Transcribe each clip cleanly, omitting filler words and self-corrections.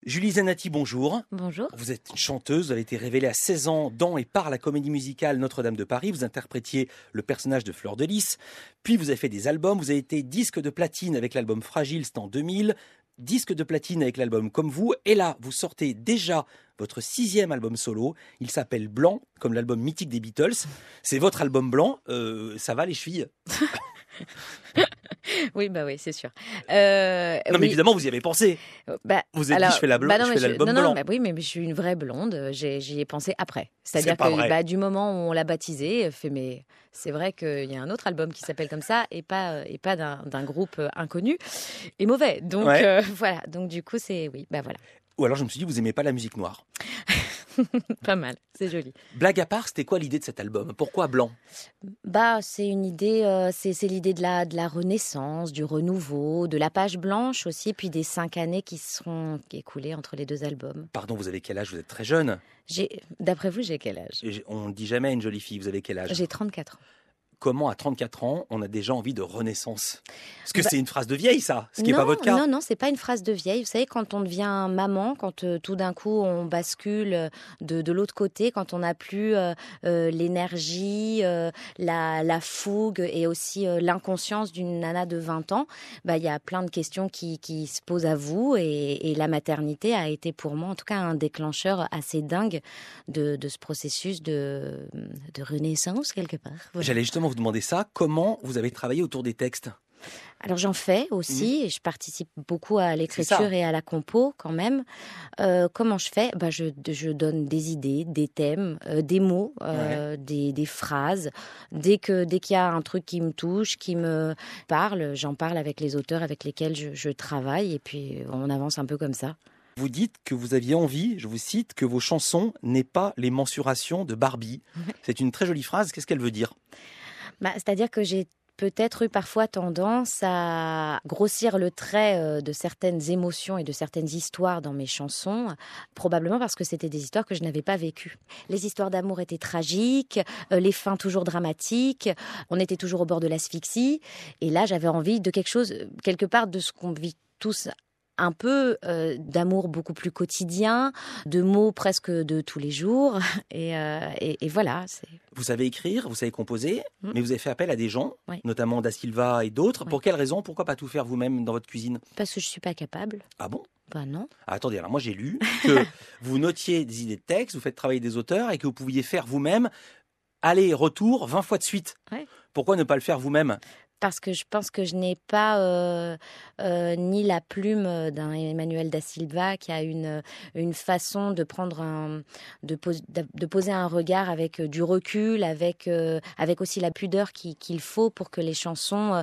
Julie Zenati, bonjour. Bonjour. Vous êtes une chanteuse, vous avez été révélée à 16 ans dans et par la comédie musicale Notre-Dame de Paris. Vous interprétiez le personnage de Fleur de Lys. Puis vous avez fait des albums. Vous avez été disque de platine avec l'album Fragile, c'était en 2000. Disque de platine avec l'album Comme vous. Et là, vous sortez déjà votre 6e album solo. Il s'appelle Blanc, comme l'album mythique des Beatles. C'est votre album Blanc. Ça va les chevilles? Oui, c'est sûr. Non, mais évidemment, vous y avez pensé. Vous êtes dit, je fais l'album blanc. Oui, mais je suis une vraie blonde. J'y ai pensé après. C'est-à-dire que du moment où on l'a baptisé, mais c'est vrai qu'il y a un autre album qui s'appelle comme ça et pas d'un groupe inconnu et mauvais. Donc voilà. Donc du coup, c'est voilà. Ou alors je me suis dit, vous aimez pas la musique noire. Pas mal, c'est joli. Blague à part, c'était quoi l'idée de cet album? Pourquoi Blanc? C'est une idée, c'est l'idée de la renaissance, du renouveau, de la page blanche aussi, puis des 5 années qui seront écoulées entre les 2 albums. Pardon, vous avez quel âge? Vous êtes très jeune. D'après vous, j'ai quel âge? On ne dit jamais à une jolie fille, vous avez quel âge? J'ai 34 ans. Comment à 34 ans, on a déjà envie de renaissance? Parce que c'est une phrase de vieille, ça, ce qui n'est pas votre cas. Non, c'est pas une phrase de vieille. Vous savez, quand on devient maman, quand tout d'un coup on bascule de l'autre côté, quand on n'a plus l'énergie, la fougue et aussi l'inconscience d'une nana de 20 ans, il y a plein de questions qui se posent à vous et la maternité a été pour moi en tout cas un déclencheur assez dingue de ce processus de renaissance quelque part. Voilà. J'allais justement vous demander ça. Comment vous avez travaillé autour des textes? Alors j'en fais aussi, et je participe beaucoup à l'écriture et à la compo quand même. Comment je fais? Je donne des idées, des thèmes, des mots, des phrases. Dès qu'il y a un truc qui me touche, qui me parle, j'en parle avec les auteurs avec lesquels je travaille, et puis on avance un peu comme ça. Vous dites que vous aviez envie, je vous cite, que vos chansons n'aient pas les mensurations de Barbie. C'est une très jolie phrase. Qu'est-ce qu'elle veut dire? C'est-à-dire que j'ai peut-être eu parfois tendance à grossir le trait de certaines émotions et de certaines histoires dans mes chansons, probablement parce que c'était des histoires que je n'avais pas vécues. Les histoires d'amour étaient tragiques, les fins toujours dramatiques, on était toujours au bord de l'asphyxie, et là j'avais envie de quelque chose, quelque part de ce qu'on vit tous un peu, d'amour beaucoup plus quotidien, de mots presque de tous les jours. Et voilà. Vous savez écrire, vous savez composer, mais vous avez fait appel à des gens, notamment Da Silva et d'autres. Pour quelle raison? Pourquoi pas tout faire vous-même dans votre cuisine? Parce que je ne suis pas capable. Ah bon? Non. Attendez, alors moi j'ai lu que vous notiez des idées de texte, vous faites travailler des auteurs et que vous pouviez faire vous-même aller-retour 20 fois de suite. Pourquoi ne pas le faire vous-même? Parce que je pense que je n'ai pas ni la plume d'un Emmanuel Da Silva qui a une façon de prendre de poser un regard avec du recul, avec aussi la pudeur qu'il faut pour que les chansons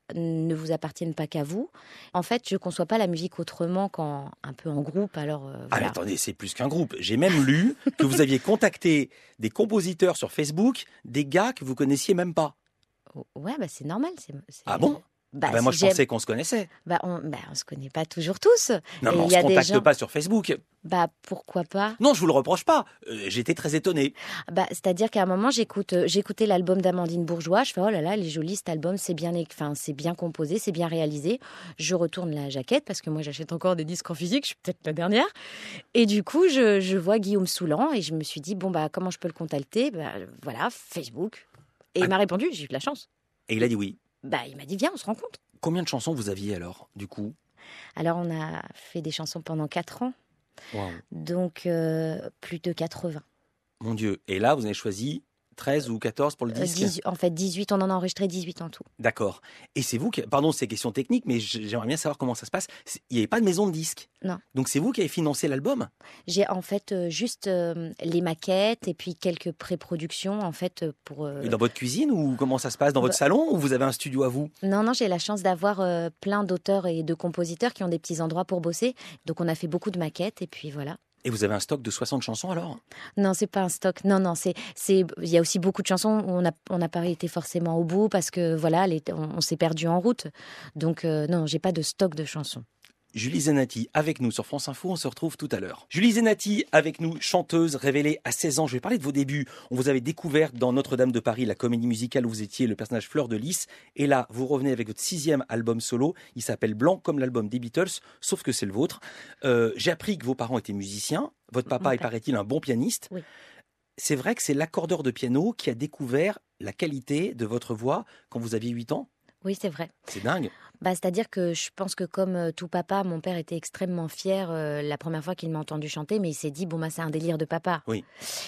ne vous appartiennent pas qu'à vous. En fait, je ne conçois pas la musique autrement qu'un peu en groupe. Alors, voilà. Ah mais attendez, c'est plus qu'un groupe. J'ai même lu que vous aviez contacté des compositeurs sur Facebook, des gars que vous connaissiez même pas. Ouais, c'est normal. Ah bon? Moi, je pensais qu'on se connaissait. On se connaît pas toujours tous. Non, mais on se contacte pas sur Facebook. Pourquoi pas? Non, je vous le reproche pas. J'étais très étonné. C'est-à-dire qu'à un moment, j'écoutais l'album d'Amandine Bourgeois. Je fais, oh là là, il est joli cet album, c'est bien composé, c'est bien réalisé. Je retourne la jaquette parce que moi, j'achète encore des disques en physique. Je suis peut-être la dernière. Et du coup, je vois Guillaume Soulan et je me suis dit, comment je peux le contacter? Voilà, Facebook. Et il m'a répondu, j'ai eu de la chance. Et il a dit oui. Il m'a dit, viens, on se rencontre. Combien de chansons vous aviez alors, du coup? Alors, on a fait des chansons pendant 4 ans. Wow. Donc, plus de 80. Mon Dieu. Et là, vous avez choisi 13 ou 14 pour le disque? En fait, 18. On en a enregistré 18 en tout. D'accord. Et c'est vous qui... Pardon, c'est question technique, mais j'aimerais bien savoir comment ça se passe. Il n'y avait pas de maison de disque? Non. Donc c'est vous qui avez financé l'album? J'ai en fait juste les maquettes et puis quelques pré-productions en fait pour... Et dans votre cuisine ou comment ça se passe? Dans votre salon ou vous avez un studio à vous? Non, j'ai la chance d'avoir plein d'auteurs et de compositeurs qui ont des petits endroits pour bosser. Donc on a fait beaucoup de maquettes et puis voilà. Et vous avez un stock de 60 chansons alors? Non, c'est pas un stock. Non, il y a aussi beaucoup de chansons où on n'a pas été forcément au bout parce que voilà, on s'est perdu en route. Donc non, j'ai pas de stock de chansons. Julie Zenati avec nous sur France Info, on se retrouve tout à l'heure. Julie Zenati avec nous, chanteuse révélée à 16 ans. Je vais parler de vos débuts. On vous avait découvert dans Notre-Dame de Paris, la comédie musicale où vous étiez le personnage Fleur de Lys. Et là, vous revenez avec votre 6e album solo. Il s'appelle Blanc comme l'album des Beatles, sauf que c'est le vôtre. J'ai appris que vos parents étaient musiciens. Votre papa est, paraît-il, un bon pianiste. Oui. C'est vrai que c'est l'accordeur de piano qui a découvert la qualité de votre voix quand vous aviez 8 ans? Oui, c'est vrai. C'est dingue. C'est-à-dire que je pense que comme tout papa, mon père était extrêmement fier la première fois qu'il m'a entendu chanter, mais il s'est dit, c'est un délire de papa. Oui.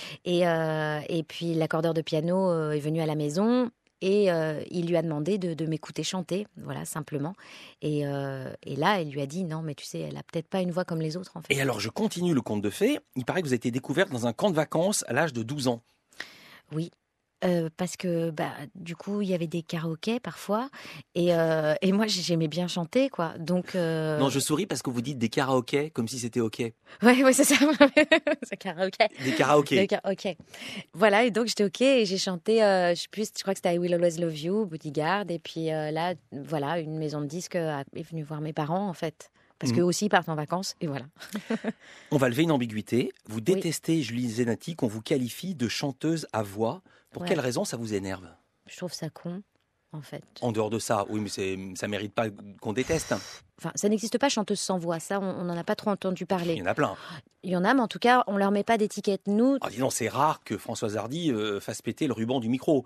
Et puis l'accordeur de piano est venu à la maison et il lui a demandé de m'écouter chanter, voilà, simplement. Et là, il lui a dit, non, mais tu sais, elle a peut-être pas une voix comme les autres, en fait. Et alors, je continue le conte de fées. Il paraît que vous avez été découverte dans un camp de vacances à l'âge de 12 ans. Oui. Parce que du coup il y avait des karaokés parfois et moi j'aimais bien chanter quoi donc Non, je souris parce que vous dites des karaokés comme si c'était ok. ouais c'est ça c'est karaoké Des karaokés. Ok voilà et donc j'étais ok et j'ai chanté je crois que c'était I Will Always Love You, Bodyguard et puis là voilà une maison de disques est venue voir mes parents en fait. Parce qu'eux aussi partent en vacances, et voilà. On va lever une ambiguïté. Vous détestez Julie Zenati qu'on vous qualifie de chanteuse à voix. Pour quelle raison ça vous énerve? Je trouve ça con, en fait. En dehors de ça, oui, mais ça mérite pas qu'on déteste. Enfin, ça n'existe pas chanteuse sans voix, ça, on n'en a pas trop entendu parler. Il y en a plein. Il y en a, mais en tout cas, on leur met pas d'étiquette. Nous... Ah, dis donc, c'est rare que Françoise Hardy fasse péter le ruban du micro.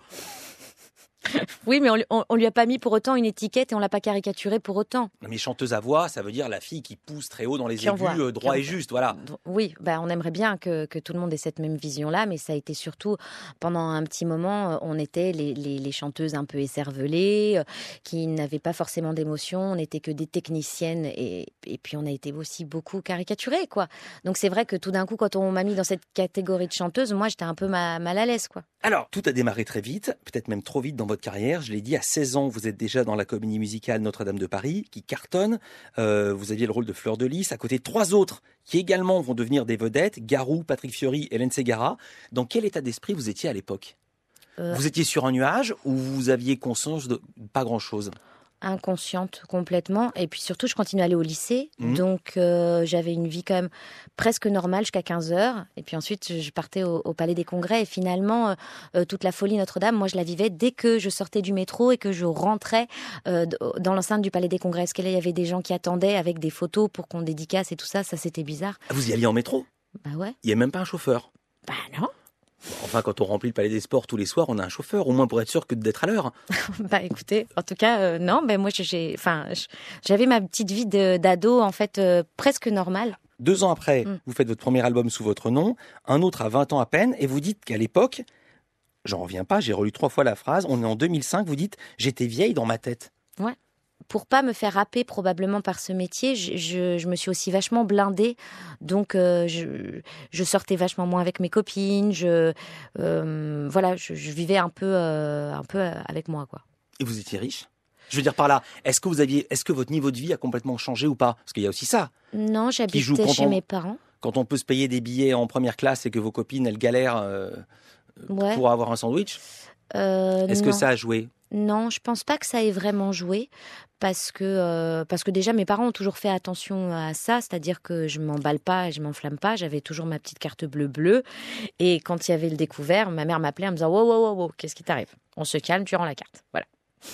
Oui, mais on lui a pas mis pour autant une étiquette et on l'a pas caricaturé pour autant. Mais chanteuse à voix, ça veut dire la fille qui pousse très haut dans les aigus, droit et juste, voilà. Oui, on aimerait bien que tout le monde ait cette même vision-là, mais ça a été surtout, pendant un petit moment, on était les chanteuses un peu écervelées, qui n'avaient pas forcément d'émotion, on n'était que des techniciennes, et puis on a été aussi beaucoup caricaturées, quoi. Donc c'est vrai que tout d'un coup, quand on m'a mis dans cette catégorie de chanteuse, moi j'étais un peu mal à l'aise, quoi. Alors, tout a démarré très vite, peut-être même trop vite dans votre carrière. Je l'ai dit, à 16 ans, vous êtes déjà dans la comédie musicale Notre-Dame de Paris, qui cartonne. Vous aviez le rôle de Fleur de Lys, à côté de 3 autres qui également vont devenir des vedettes, Garou, Patrick Fiori, Hélène Ségara. Dans quel état d'esprit vous étiez à l'époque? Vous étiez sur un nuage ou vous aviez conscience de pas grand-chose? Inconsciente complètement, et puis surtout je continuais à aller au lycée, donc j'avais une vie quand même presque normale jusqu'à 15h, et puis ensuite je partais au Palais des Congrès, et finalement toute la folie Notre-Dame, moi je la vivais dès que je sortais du métro et que je rentrais dans l'enceinte du Palais des Congrès. Est-ce qu'il y avait des gens qui attendaient avec des photos pour qu'on dédicace et tout ça c'était bizarre. Vous y alliez en métro? Bah ouais. Il n'y a même pas un chauffeur? Bah non. Enfin, quand on remplit le Palais des Sports tous les soirs, on a un chauffeur, au moins pour être sûr que d'être à l'heure. Écoutez, en tout cas, non, moi j'avais ma petite vie d'ado, en fait, presque normale. 2 ans après, vous faites votre premier album sous votre nom, un autre à 20 ans à peine, et vous dites qu'à l'époque, j'en reviens pas, j'ai relu 3 fois la phrase, on est en 2005, vous dites « j'étais vieille dans ma tête ». Ouais. Pour pas me faire happer probablement par ce métier, je me suis aussi vachement blindée. Donc, je sortais vachement moins avec mes copines. Je vivais un peu avec moi, quoi. Et vous étiez riche? Je veux dire par là, est-ce que votre niveau de vie a complètement changé ou pas? Parce qu'il y a aussi ça. Non, j'habitais chez mes parents. Quand on peut se payer des billets en première classe et que vos copines, elles galèrent pour avoir un sandwich, est-ce que ça a joué? Non, je pense pas que ça ait vraiment joué parce que déjà mes parents ont toujours fait attention à ça, c'est-à-dire que je m'emballe pas, je m'enflamme pas, j'avais toujours ma petite carte bleue et quand il y avait le découvert, ma mère m'appelait en me disant wow, qu'est-ce qui t'arrive? On se calme, tu rends la carte. Voilà.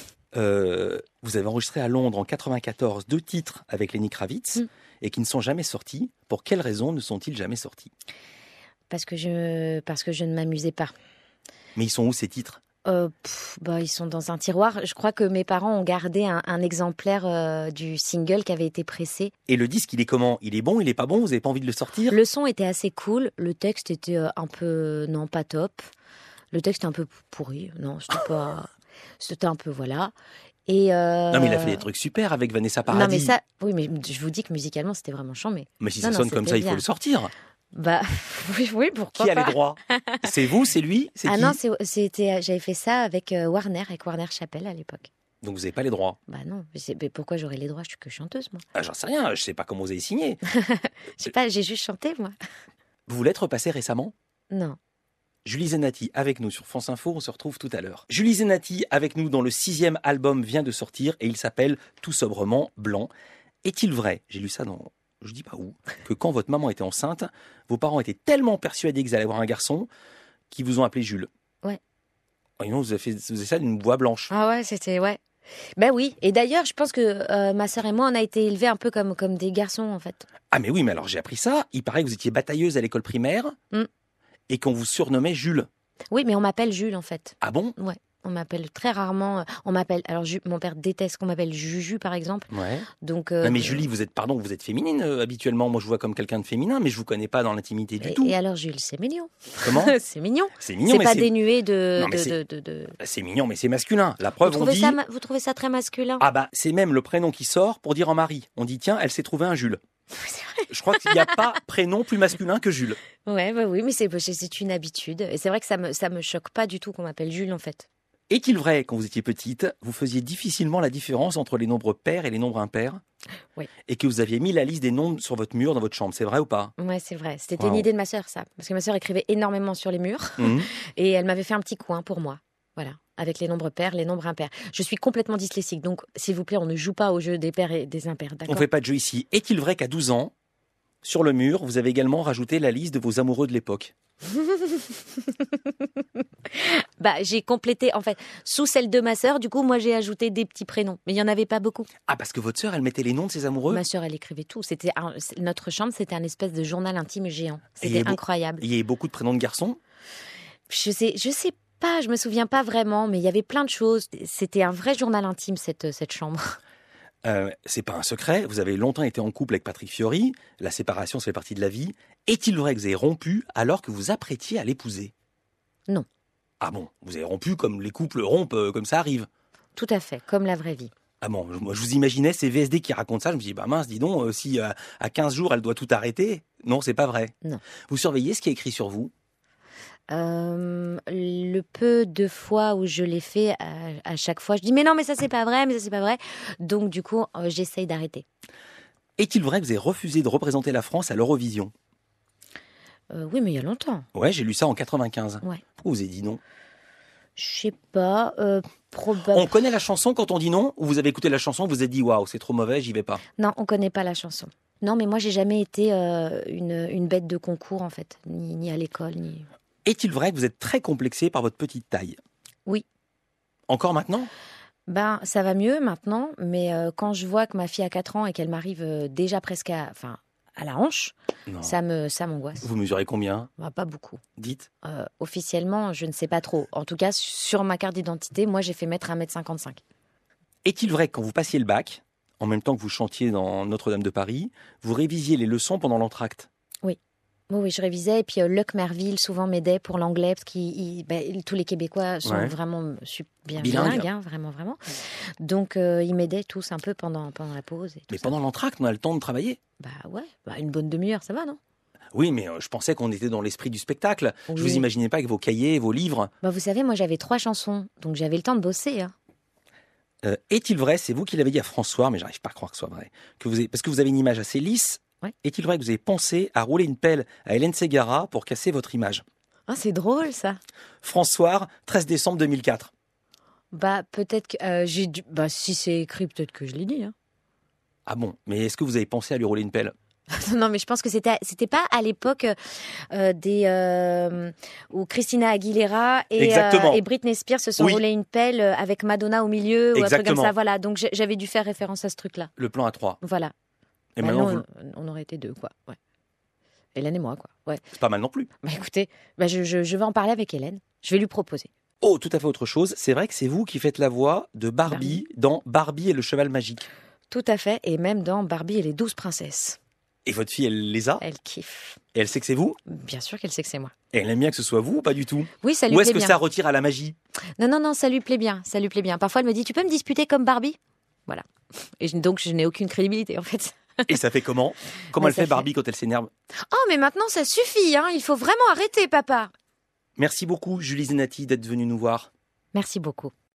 Vous avez enregistré à Londres en 94 2 titres avec Lenny Kravitz et qui ne sont jamais sortis. Pour quelles raisons ne sont-ils jamais sortis? Parce que je ne m'amusais pas. Mais ils sont où ces titres? Ils sont dans un tiroir. Je crois que mes parents ont gardé un exemplaire du single qui avait été pressé. Et le disque, il est comment? Il est bon, il est pas bon? Vous n'avez pas envie de le sortir? Le son était assez cool. Le texte était un peu... Non, pas top. Le texte était un peu pourri. Non, c'était pas... C'était un peu, voilà. Et Non, mais il a fait des trucs super avec Vanessa Paradis. Non, mais ça... Oui, mais je vous dis que musicalement, c'était vraiment chambé. Mais si ça sonne comme ça, il faut le sortir. Oui, pourquoi pas. Qui a les droits? C'est vous, c'est lui, c'est qui? Non, j'avais fait ça avec Warner Chappell à l'époque. Donc vous n'avez pas les droits? Bah non, mais pourquoi j'aurais les droits? Je suis que chanteuse, moi. J'en sais rien, je sais pas comment vous avez signé. Je sais pas, j'ai juste chanté, moi. Vous voulez être repassé récemment? Non. Julie Zenati avec nous sur France Info, on se retrouve tout à l'heure. Julie Zenati avec nous dont le 6e album vient de sortir et il s'appelle tout sobrement Blanc. Est-il vrai, j'ai lu ça dans, je dis pas où, que quand votre maman était enceinte, vos parents étaient tellement persuadés qu'ils allaient avoir un garçon qu'ils vous ont appelé Jules? Ouais. Oh, non, vous avez ça d'une voix blanche. Ah ouais, c'était, ouais. Ben oui. Et d'ailleurs, je pense que ma sœur et moi, on a été élevés un peu comme des garçons, en fait. Ah mais oui, mais alors j'ai appris ça. Il paraît que vous étiez batailleuse à l'école primaire et qu'on vous surnommait Jules. Oui, mais on m'appelle Jules, en fait. Ah bon? Ouais. On m'appelle très rarement. On m'appelle. Alors, mon père déteste qu'on m'appelle Juju, par exemple. Ouais. Donc. Non, mais Julie, vous êtes féminine habituellement. Moi, je vous vois comme quelqu'un de féminin, mais je vous connais pas dans l'intimité du tout. Et alors, Jules, c'est mignon. Comment? C'est mignon. C'est mignon, C'est mais pas dénué de. Non, mais c'est mignon, mais c'est masculin. La preuve, on dit. Vous trouvez ça très masculin? Ah bah, c'est même le prénom qui sort pour dire en mari. On dit tiens, elle s'est trouvée un Jules. C'est vrai. Je crois qu'il n'y a pas prénom plus masculin que Jules. Ouais, bah oui, mais c'est une habitude. Et c'est vrai que ça me choque pas du tout qu'on m'appelle Jules, en fait. Est-il vrai, quand vous étiez petite, vous faisiez difficilement la différence entre les nombres pairs et les nombres impairs? Oui. Et que vous aviez mis la liste des nombres sur votre mur dans votre chambre, c'est vrai ou pas? Ouais, c'est vrai. C'était une idée de ma sœur, ça. Parce que ma sœur écrivait énormément sur les murs. Et elle m'avait fait un petit coin pour moi. Voilà. Avec les nombres pairs, les nombres impairs. Je suis complètement dyslexique. Donc, s'il vous plaît, on ne joue pas au jeu des pairs et des impairs. D'accord? On ne fait pas de jeu ici. Est-il vrai qu'à 12 ans, sur le mur, vous avez également rajouté la liste de vos amoureux de l'époque? Bah, j'ai complété, en fait, sous celle de ma sœur, du coup, moi, j'ai ajouté des petits prénoms. Mais il n'y en avait pas beaucoup. Ah, parce que votre sœur, elle mettait les noms de ses amoureux? Ma sœur, elle écrivait tout. Notre chambre, c'était un espèce de journal intime géant. C'était incroyable. Il y avait beaucoup de prénoms de garçons? Je sais pas, je me souviens pas vraiment, mais il y avait plein de choses. C'était un vrai journal intime, cette chambre. C'est pas un secret, vous avez longtemps été en couple avec Patrick Fiori, la séparation, ça fait partie de la vie. Est-il vrai que vous avez rompu alors que vous apprêtiez à l'épouser? Non. Ah bon, vous avez rompu comme les couples rompent, comme ça arrive? Tout à fait, comme la vraie vie. Ah bon, moi je vous imaginais ces VSD qui racontent ça, je me dis, bah mince, dis donc, si à 15 jours elle doit tout arrêter. Non, c'est pas vrai. Non. Vous surveillez ce qui est écrit sur vous? Le peu de fois où je l'ai fait, à chaque fois, je dis mais non, mais ça c'est pas vrai, mais ça c'est pas vrai. Donc du coup, j'essaye d'arrêter. Est-il vrai que vous avez refusé de représenter la France à l'Eurovision? Oui, mais il y a longtemps. Ouais, j'ai lu ça en 95. Ouais. Pourquoi vous avez dit non? Je sais pas, probablement. On connaît la chanson quand on dit non? Ou vous avez écouté la chanson, vous vous êtes dit waouh, c'est trop mauvais, j'y vais pas? Non, on connaît pas la chanson. Non, mais moi j'ai jamais été une bête de concours en fait, ni à l'école, ni... Est-il vrai que vous êtes très complexé par votre petite taille? Oui. Encore maintenant? Ben, ça va mieux maintenant, mais quand je vois que ma fille a 4 ans et qu'elle m'arrive déjà presque à la hanche, Non. ça m'angoisse. Vous mesurez combien? Ben, pas beaucoup. Dites. Officiellement, je ne sais pas trop. En tout cas, sur ma carte d'identité, moi j'ai fait mettre 1m55. Est-il vrai que quand vous passiez le bac, en même temps que vous chantiez dans Notre-Dame de Paris, vous révisiez les leçons pendant l'entracte? Oui, je révisais. Et puis Luc Merville souvent m'aidait pour l'anglais, parce que tous les Québécois sont vraiment bien bilingues, hein, vraiment. Donc, ils m'aidaient tous un peu pendant la pause. Et tout. Mais pendant l'entracte, on a le temps de travailler? Bah ouais, une bonne demi-heure, ça va, non? Oui, mais je pensais qu'on était dans l'esprit du spectacle. Oui. Je vous imaginais pas avec vos cahiers, vos livres. Bah, vous savez, moi j'avais 3 chansons, donc j'avais le temps de bosser. Hein. Est-il vrai, c'est vous qui l'avez dit à François, mais j'arrive pas à croire que ce soit vrai, parce que vous avez une image assez lisse. Ouais. Est-il vrai que vous avez pensé à rouler une pelle à Hélène Ségara pour casser votre image? Ah, c'est drôle ça. François, 13 décembre 2004. Bah peut-être que j'ai dû... Bah si c'est écrit, peut-être que je l'ai dit. Hein. Ah bon, mais est-ce que vous avez pensé à lui rouler une pelle? Non, mais je pense que c'était pas à l'époque où Christina Aguilera et Britney Spears se sont roulé une pelle avec Madonna au milieu ou un truc comme ça. Voilà, donc j'avais dû faire référence à ce truc-là. Le plan à 3. Voilà. Et maintenant, on aurait été 2, quoi. Ouais. Hélène et moi, quoi. Ouais. C'est pas mal non plus. Bah écoutez, je vais en parler avec Hélène. Je vais lui proposer. Oh, tout à fait autre chose. C'est vrai que c'est vous qui faites la voix de Barbie dans Barbie et le cheval magique. Tout à fait, et même dans Barbie et les 12 princesses. Et votre fille, elle les a? Elle kiffe. Et elle sait que c'est vous? Bien sûr qu'elle sait que c'est moi. Et elle aime bien que ce soit vous ou pas du tout? Oui, ça lui plaît bien. Ou est-ce que ça retire à la magie? Non, ça lui plaît bien, ça lui plaît bien. Parfois, elle me dit, tu peux me disputer comme Barbie? Voilà. Et donc, je n'ai aucune crédibilité, en fait. Et ça fait comment? Comment elle fait Barbie quand elle s'énerve? Oh, mais maintenant, ça suffit, hein. Il faut vraiment arrêter, papa. Merci beaucoup, Julie Zenati, d'être venue nous voir. Merci beaucoup.